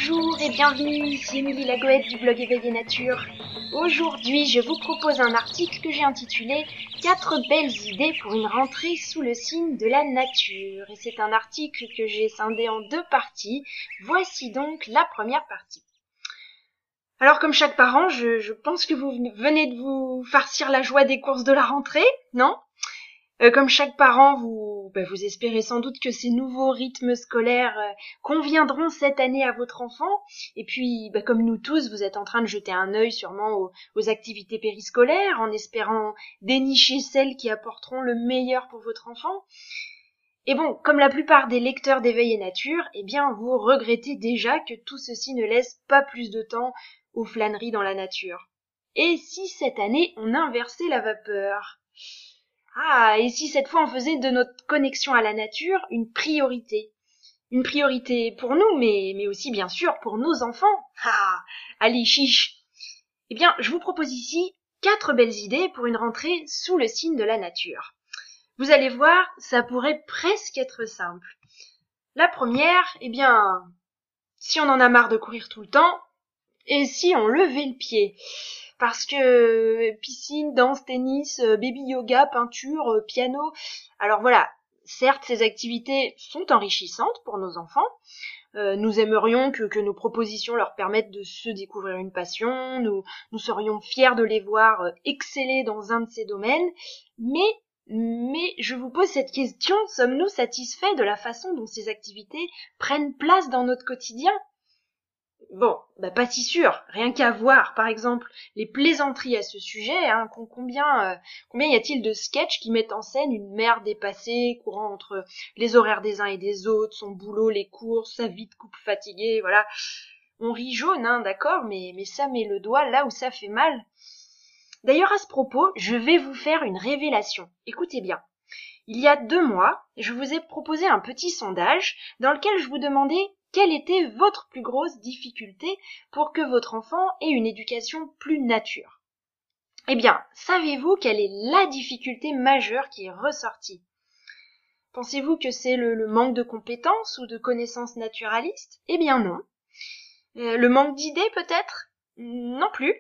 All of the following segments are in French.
Bonjour et bienvenue, ici Émilie Lagoët du blog Éveil et Nature. Aujourd'hui, je vous propose un article que j'ai intitulé « 4 belles idées pour une rentrée sous le signe de la nature ». Et c'est un article que j'ai scindé en 2 parties. Voici donc la première partie. Alors comme chaque parent, je pense que vous venez de vous farcir la joie des courses de la rentrée, non ? Comme chaque parent, vous espérez sans doute que ces nouveaux rythmes scolaires conviendront cette année à votre enfant. Et puis, comme nous tous, vous êtes en train de jeter un œil sûrement aux activités périscolaires, en espérant dénicher celles qui apporteront le meilleur pour votre enfant. Et bon, comme la plupart des lecteurs d'Éveil et Nature, eh bien, vous regrettez déjà que tout ceci ne laisse pas plus de temps aux flâneries dans la nature. Et si cette année, on inversait la vapeur ? Ah, et si cette fois on faisait de notre connexion à la nature une priorité ? Une priorité pour nous, mais aussi bien sûr pour nos enfants. Ah, allez, chiche. Eh bien, je vous propose ici 4 belles idées pour une rentrée sous le signe de la nature. Vous allez voir, ça pourrait presque être simple. La première, eh bien, si on en a marre de courir tout le temps, et si on levait le pied ? Parce que piscine, danse, tennis, baby yoga, peinture, piano, alors voilà, certes ces activités sont enrichissantes pour nos enfants, nous aimerions que nos propositions leur permettent de se découvrir une passion, nous serions fiers de les voir exceller dans un de ces domaines, mais je vous pose cette question, sommes-nous satisfaits de la façon dont ces activités prennent place dans notre quotidien ? Bon, pas si sûr, rien qu'à voir, par exemple, les plaisanteries à ce sujet, combien y a-t-il de sketchs qui mettent en scène une mère dépassée, courant entre les horaires des uns et des autres, son boulot, les courses, sa vie de couple fatiguée, voilà. On rit jaune, d'accord, mais ça met le doigt là où ça fait mal. D'ailleurs, à ce propos, je vais vous faire une révélation. Écoutez bien. Il y a 2 mois, je vous ai proposé un petit sondage dans lequel je vous demandais quelle était votre plus grosse difficulté pour que votre enfant ait une éducation plus nature. Eh bien, savez-vous quelle est la difficulté majeure qui est ressortie ? Pensez-vous que c'est le manque de compétences ou de connaissances naturalistes ? Eh bien non. Le manque d'idées peut-être ? Non plus.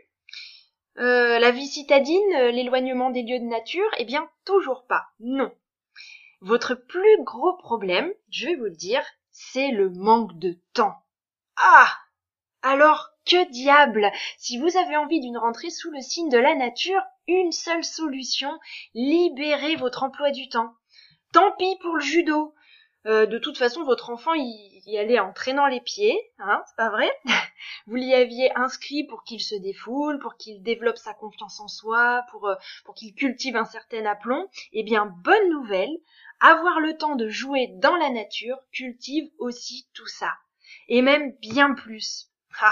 La vie citadine, l'éloignement des lieux de nature ? Eh bien toujours pas. Non. Votre plus gros problème, je vais vous le dire, c'est le manque de temps. Ah ! Alors, que diable ? Si vous avez envie d'une rentrée sous le signe de la nature, une seule solution, libérez votre emploi du temps. Tant pis pour le judo. De toute façon, votre enfant y allait en traînant les pieds, c'est pas vrai ? Vous l'y aviez inscrit pour qu'il se défoule, pour qu'il développe sa confiance en soi, pour qu'il cultive un certain aplomb. Eh bien, bonne nouvelle, avoir le temps de jouer dans la nature cultive aussi tout ça. Et même bien plus.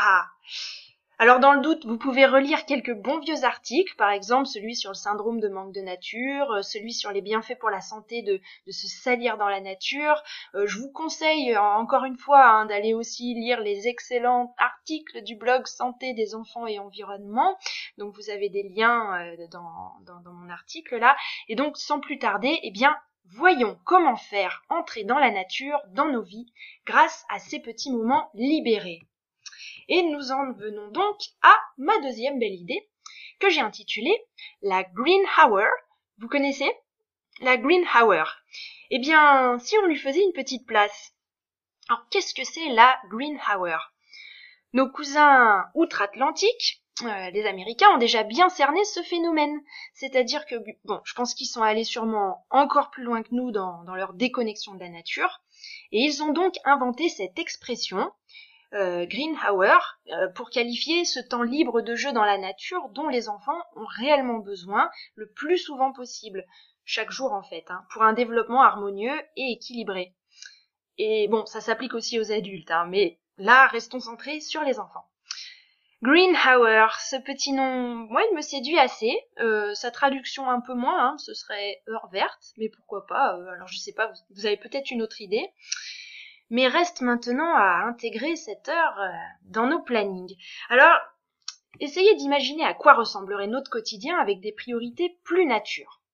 Alors dans le doute, vous pouvez relire quelques bons vieux articles, par exemple celui sur le syndrome de manque de nature, celui sur les bienfaits pour la santé de se salir dans la nature. Je vous conseille encore une fois d'aller aussi lire les excellents articles du blog Santé des enfants et environnement. Donc vous avez des liens dans mon article là. Et donc sans plus tarder, eh bien voyons comment faire entrer dans la nature, dans nos vies, grâce à ces petits moments libérés. Et nous en venons donc à ma deuxième belle idée, que j'ai intitulée la Green Hour. Vous connaissez ? La Green Hour. Eh bien, si on lui faisait une petite place. Alors, qu'est-ce que c'est la Green Hour ? Nos cousins outre-Atlantique, les Américains, ont déjà bien cerné ce phénomène. C'est-à-dire que, je pense qu'ils sont allés sûrement encore plus loin que nous dans leur déconnexion de la nature. Et ils ont donc inventé cette expression, Green Hour, pour qualifier ce temps libre de jeu dans la nature dont les enfants ont réellement besoin le plus souvent possible, chaque jour en fait, pour un développement harmonieux et équilibré. Et ça s'applique aussi aux adultes, mais là, restons centrés sur les enfants. Green Hour, ce petit nom, moi, il me séduit assez. Sa traduction un peu moins, ce serait heure verte, mais pourquoi pas, alors je sais pas, vous avez peut-être une autre idée. Mais reste maintenant à intégrer cette heure dans nos plannings. Alors, essayez d'imaginer à quoi ressemblerait notre quotidien avec des priorités plus nature.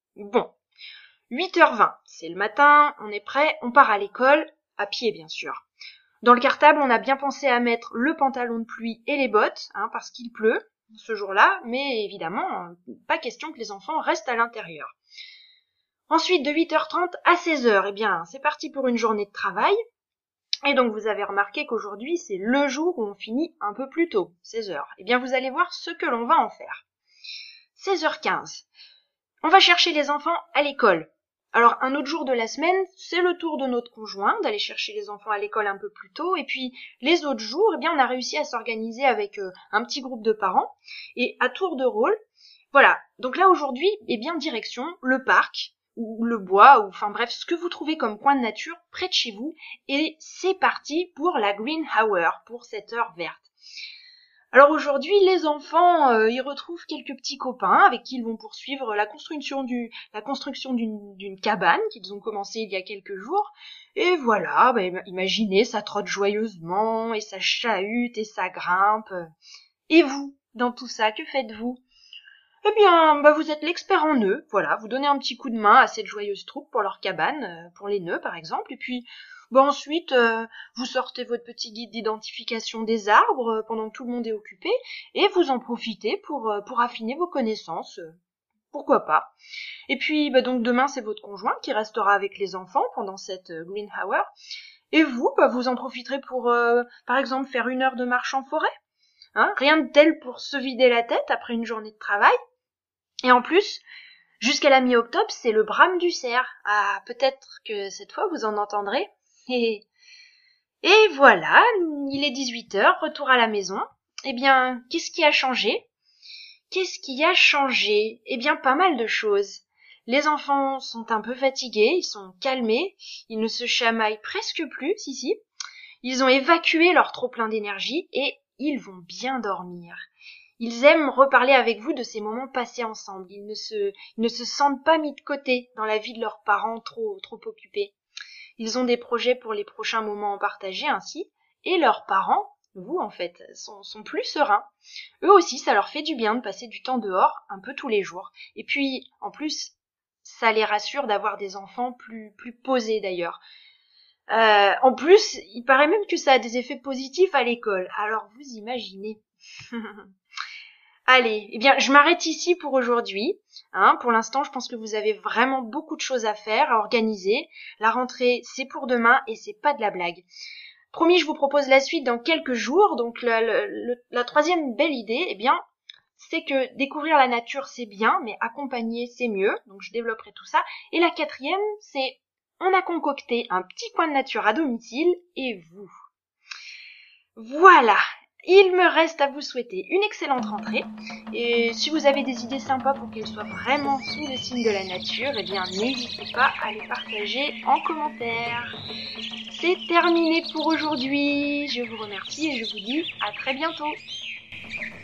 8h20, c'est le matin, on est prêt, on part à l'école, à pied bien sûr. Dans le cartable, on a bien pensé à mettre le pantalon de pluie et les bottes, parce qu'il pleut ce jour-là, mais évidemment, pas question que les enfants restent à l'intérieur. Ensuite, de 8h30 à 16h, eh bien, c'est parti pour une journée de travail. Et donc, vous avez remarqué qu'aujourd'hui, c'est le jour où on finit un peu plus tôt, 16h. Eh bien, vous allez voir ce que l'on va en faire. 16h15, on va chercher les enfants à l'école. Alors, un autre jour de la semaine, c'est le tour de notre conjoint d'aller chercher les enfants à l'école un peu plus tôt. Et puis, les autres jours, eh bien, on a réussi à s'organiser avec un petit groupe de parents. Et à tour de rôle, voilà. Donc là, aujourd'hui, eh bien, direction le parc, ou le bois, ou enfin bref, ce que vous trouvez comme coin de nature près de chez vous. Et c'est parti pour la Green Hour, pour cette heure verte. Alors aujourd'hui, les enfants, ils retrouvent quelques petits copains avec qui ils vont poursuivre la construction d'une cabane qu'ils ont commencé il y a quelques jours. Et voilà, imaginez, ça trotte joyeusement, et ça chahute, et ça grimpe. Et vous, dans tout ça, que faites-vous ? Eh bien, vous êtes l'expert en nœuds, voilà, vous donnez un petit coup de main à cette joyeuse troupe pour leur cabane, pour les nœuds par exemple, et puis ensuite, vous sortez votre petit guide d'identification des arbres pendant que tout le monde est occupé, et vous en profitez pour affiner vos connaissances, pourquoi pas. Et puis, donc demain, c'est votre conjoint qui restera avec les enfants pendant cette Green Hour, et vous, vous en profiterez pour, par exemple, faire 1 heure de marche en forêt, rien de tel pour se vider la tête après une journée de travail. Et en plus, jusqu'à la mi-octobre, c'est le brame du cerf. Ah, peut-être que cette fois vous en entendrez. Et voilà, il est 18h, retour à la maison. Eh bien, qu'est-ce qui a changé ? Eh bien, pas mal de choses. Les enfants sont un peu fatigués, ils sont calmés, ils ne se chamaillent presque plus, si. Ils ont évacué leur trop-plein d'énergie et ils vont bien dormir. Ils aiment reparler avec vous de ces moments passés ensemble. Ils ne se sentent pas mis de côté dans la vie de leurs parents trop occupés. Ils ont des projets pour les prochains moments partagés ainsi, et leurs parents, vous en fait, sont plus sereins. Eux aussi, ça leur fait du bien de passer du temps dehors un peu tous les jours. Et puis, en plus, ça les rassure d'avoir des enfants plus posés d'ailleurs. En plus, il paraît même que ça a des effets positifs à l'école. Alors vous imaginez. Allez, eh bien, je m'arrête ici pour aujourd'hui. Pour l'instant, je pense que vous avez vraiment beaucoup de choses à faire, à organiser. La rentrée, c'est pour demain et c'est pas de la blague. Promis, je vous propose la suite dans quelques jours. Donc, la troisième belle idée, eh bien, c'est que découvrir la nature, c'est bien, mais accompagner, c'est mieux. Donc, je développerai tout ça. Et la quatrième, c'est on a concocté un petit coin de nature à domicile et vous. Voilà. Il me reste à vous souhaiter une excellente rentrée et si vous avez des idées sympas pour qu'elles soient vraiment sous le signe de la nature, eh bien n'hésitez pas à les partager en commentaire. C'est terminé pour aujourd'hui, je vous remercie et je vous dis à très bientôt.